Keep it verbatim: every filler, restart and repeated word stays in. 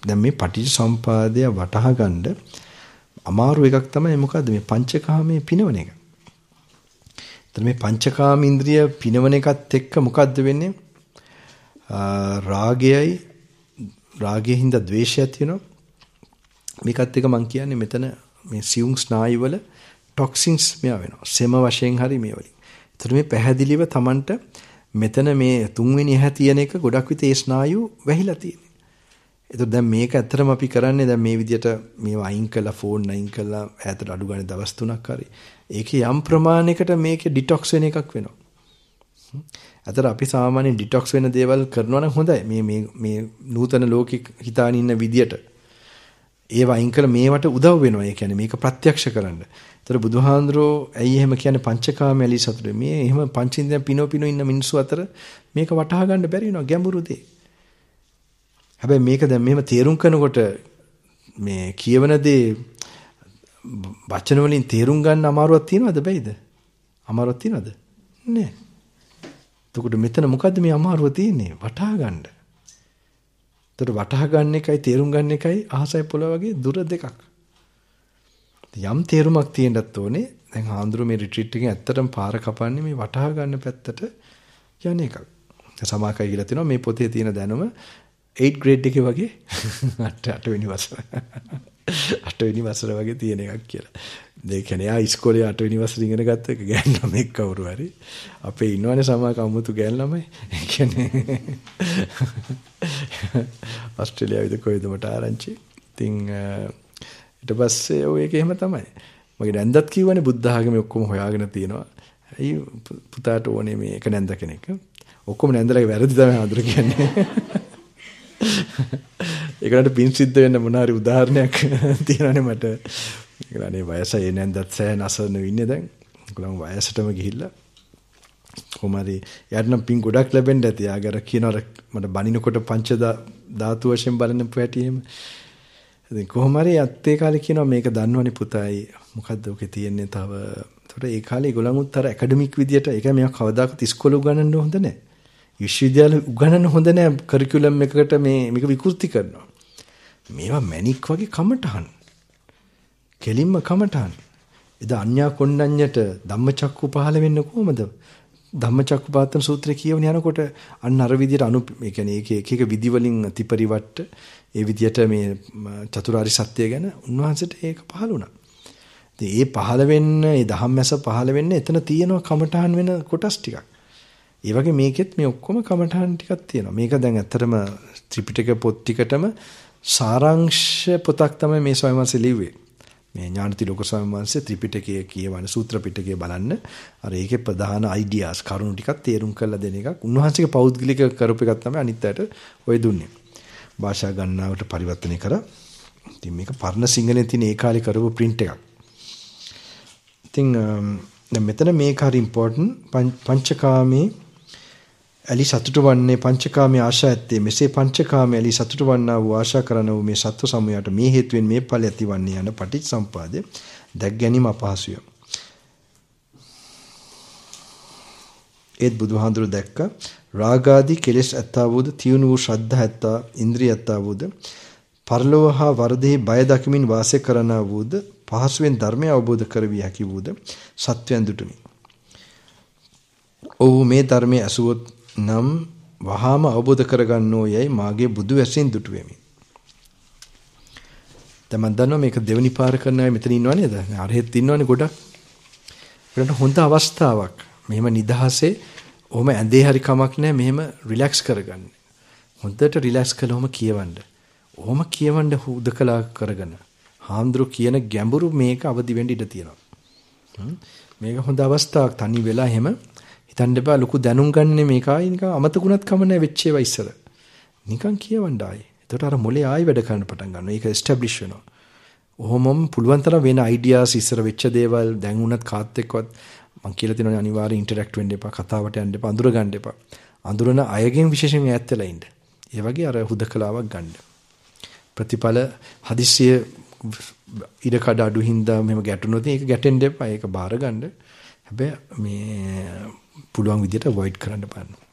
දැන් මේ පටිච්චසමුපාදය වටහා ගන්න අමාරු එකක් තමයි මොකද්ද මේ පංචකාමයේ පිනවන එක. එතන මේ පංචකාම ඉන්ද්‍රිය පිනවන එකත් එක්ක මොකද්ද වෙන්නේ? රාගයයි රාගයෙන් හින්දා ද්වේෂයක් තියෙනවා. මේකත් එක මම කියන්නේ මෙතන මේ සියුම් ස්නායු වල ටොක්සින්ස් මෙයා වෙනවා. සෙම වශයෙන් හරි මේ වලින්. ඒතර මේ පැහැදිලිව Tamanට මෙතන මේ තුන්වෙනි ඇහැ තියෙන එක ගොඩක් විට ඒ ස්නායු වැහිලා තියෙනවා. ඒතර දැන් මේක ඇත්තටම අපි කරන්නේ දැන් මේ විදිහට මේව අයින් කළා ෆෝන් අයින් කළා ඈතට අඩු ගන්න දවස් තුනක් හරි. ඒකේ යම් ප්‍රමාණයකට මේකේ ඩිටොක්ස් වෙන එකක් වෙනවා. අතර අපි සාමාන්‍යයෙන් ඩිටොක්ස් වෙන දේවල් කරනවා නම් හොඳයි. මේ මේ මේ නූතන ලෝකෙ හිතාගෙන ඉන්න විදියට ඒව අයින් කළ මේවට උදව් වෙනවා. ඒ කියන්නේ මේක ප්‍රත්‍යක්ෂ කරන්න. ඒතර බුදුහාඳුරෝ ඇයි එහෙම කියන්නේ පංචකාමයේ ඇලි සතුට මේ එහෙම පංචින්ද්‍රියන් පිනෝ පිනෝ ඉන්න මිනිස්සු අතර මේක වටහා ගන්න බැරි වෙනවා ගැඹුරු දේ. හැබැයි මේක දැන් මෙහෙම තේරුම් කරනකොට මේ කියවන දේ වචන වලින් තේරුම් ගන්න අමාරුවක් තියනවද බැයිද? අමාරුවක් තියනවද? නෑ. එතකොට මෙතන මොකද්ද මේ අමාරුව තියෙන්නේ? වටහා ගන්න. එතකොට වටහා ගන්න එකයි තේරුම් ගන්න එකයි අහසයි පොළව වගේ දුර දෙකක්. යම් තේරුමක් තියෙන්නත් ඕනේ. දැන් ආන්දරු මේ රිට්‍රීට් එකෙන් ඇත්තටම පාර කපන්නේ මේ වටහා ගන්න පැත්තට යන එකක්. සමාකයි කියලා තියෙනවා මේ පොතේ තියෙන දැනුම eighth grade එකේ වගේ අට වෙනි වසර අට වෙනි වසර වගේ තියෙන එකක් කියලා. ඒ කියන්නේ ආ ඉස්කෝලේ අට වෙනි වසරේ ඉගෙන ගත්ත එක ගෑන් ළමෙක් කවුරු හරි අපේ ඉන්නවනේ සමාක අමුතු ගෑන් ළමයි. ඒ කියන්නේ ඕස්ට්‍රේලියාවේද කොහෙද මට ආරංචි. ඉතින් ඊට පස්සේ ඔය එක එහෙම තමයි. මගේ නැන්දත් කිව්වනේ බුද්ධ ආගමේ ඔක්කොම හොයාගෙන තියෙනවා. ඇයි පුතාට ඕනේ මේ එක නැන්ද කෙනෙක්. ඔක්කොම නැන්දලගේ වැරදි තමයි අඳුර කියන්නේ. ඒකට පින් සිද්ධ වෙන්න මොන හරි උදාහරණයක් තියෙනවනේ මට. ඒගොල්ලන්ගේ වයස ඒ නැන්දත් සෑහෙන අසරණ වෙන්නේ දැන්. ඒගොල්ලන් වයසටම ගිහිල්ලා කොහමරි යාට නම් පින් ගොඩක් ලැබෙන්න ඇති. ආගර කියනවා මට බනිනකොට පංච ධාතු වශයෙන් බලන්න පැටි එහෙම. ඉතින් කොහමරි අත්තේ කාලේ කියනවා මේක දන්නවනේ පුතායි මොකද්ද ඔකේ තියෙන්නේ තව. ඒතකොට ඒ කාලේ ඒගොල්ලන් උත්තර ඇකඩමික් විදියට ඒක මෙයා කවදාකවත් ඉස්කෝලේ උගන්වන්න හොඳ නැහැ. විශ්වවිද්‍යාල උගන්වන්න හොඳ නැහැ කරිකියුලම් එකකට මේ මේක විකෘති කරනවා. මේවා මැනික් වගේ කමටහන්. කෙලින්ම කමටහන්. එදා අඤ්ඤා කොණ්ඩඤ්ඤට ධම්මචක්කු පහළ වෙන්නේ කොහමද? ධම්මචක්කුපාත්තන සූත්‍රය කියවන යනකොට අන්න අර විදියට අනු ඒ කියන්නේ ඒක එක එක විදි වලින් තිපරිවට්ට ඒ විදියට මේ චතුරාර්ය සත්‍ය ගැන උන්වහන්සේට ඒක පහළ වුණා. ඉතින් ඒ පහළ වෙන්න ඒ ධම්මැස පහළ වෙන්න එතන තියෙනවා කමටහන් වෙන කොටස් ටිකක්. ඒ වගේ මේකෙත් මේ ඔක්කොම කමඨහන් ටිකක් තියෙනවා. මේක දැන් ඇත්තටම ත්‍රිපිටක පොත් ටිකටම සාරාංශ පොතක් තමයි මේ ස්වාමීන් වහන්සේ ලිව්වේ. මේ ඥානතිලෝක ස්වාමීන් වහන්සේ ත්‍රිපිටකයේ කියවන සූත්‍ර පිටකයේ බලන්න අර ඒකේ ප්‍රධාන අයිඩියාස් කරුණු ටිකක් තේරුම් කරලා දෙන එකක්. උන්වහන්සේගේ පෞද්ගලික කරපු එකක් තමයි අනිත් අයට ඔය දුන්නේ. භාෂා ගණනාවට පරිවර්තනය කරා. ඉතින් මේක පරණ සිංහලෙන් තියෙන ඒ කාලේ කරපු print එකක්. ඉතින් දැන් මෙතන මේක හරි ඉම්පෝටන්ට් පංචකාමේ ඇලි සතුට වන්නේ පංචකාමී ආශා ඇත්තේ මෙසේ පංචකාමී ඇලි සතුට වන්නා වූ ආශා කරන වූ මේ සත්ව සමූහයට මේ හේතුවෙන් මේ ඵල ඇතිවන්නේ යන පටිච්චසමුපාදය දැක් ගැනීම අපහසුය. ඒත් බුදුහාඳුර දැක්ක රාගාදී කෙලෙස් ඇත්තා වූද තියුණු වූ ශ්‍රද්ධා ඇත්තා ඉන්ද්‍රිය ඇත්තා වූද පරලෝව හා වරදෙහි බය දකිමින් වාසය කරනා වූද පහසුවෙන් ධර්මය අවබෝධ කරවිය හැකි වූද සත්වයන් දුටුනි. ඔව් මේ ධර්මයේ අසුවොත් නම් වහාම අවබෝධ කරගන්නෝ යයි මාගේ බුදු වැසෙන් දුටු වෙමි. දැන් මම දන්නවා මේක දෙවනි පාර කරන අය මෙතන ඉන්නව නේද? අරහෙත් ඉන්නවනේ ගොඩක්. ඒකට හොඳ අවස්ථාවක්. මෙහෙම නිදහසේ ඔහම ඇඳේ හරි කමක් නැහැ මෙහෙම රිලැක්ස් කරගන්න. හොඳට රිලැක්ස් කළොම කියවන්න. ඔහම කියවන්න හුදකලා කරගෙන. හාමුදුරු කියන ගැඹුරු මේක අවදි වෙන්න ඉඩ තියෙනවා. මේක හොඳ අවස්ථාවක් තනි වෙලා එහෙම හිතන්න එපා ලොකු දැනුම් ගන්න මේකයි නිකන් අමතකුණත් කම නැහැ වෙච්ච ඒවා ඉස්සර. නිකන් කියවන්න ආයි. එතකොට අර මොලේ ආයි වැඩ කරන්න පටන් ගන්නවා. ඒක එස්ටැබ්ලිෂ් වෙනවා. ඔහොමම පුළුවන් තරම් වෙන අයිඩියාස් ඉස්සර වෙච්ච දේවල් දැන් උනත් කාත් එක්කවත් මම කියලා තියෙනවා අනිවාර්යෙන් ඉන්ටරැක්ට් වෙන්න එපා. කතාවට යන්න එපා. අඳුර ගන්න එපා. අඳුරන අයගෙන් විශේෂයෙන් ඈත් වෙලා ඉන්න. ඒ වගේ අර හුදකලාවක් ගන්න. ප්‍රතිඵල හදිස්සිය ඉඩ කඩ අඩු හින්දා මෙහෙම ගැටුනොත් ඒක ගැටෙන්න එපා. ඒක බාර ගන්න. හැබැයි මේ පුළුවන් විදිහට අවොයිඩ් කරන්න බලන්න.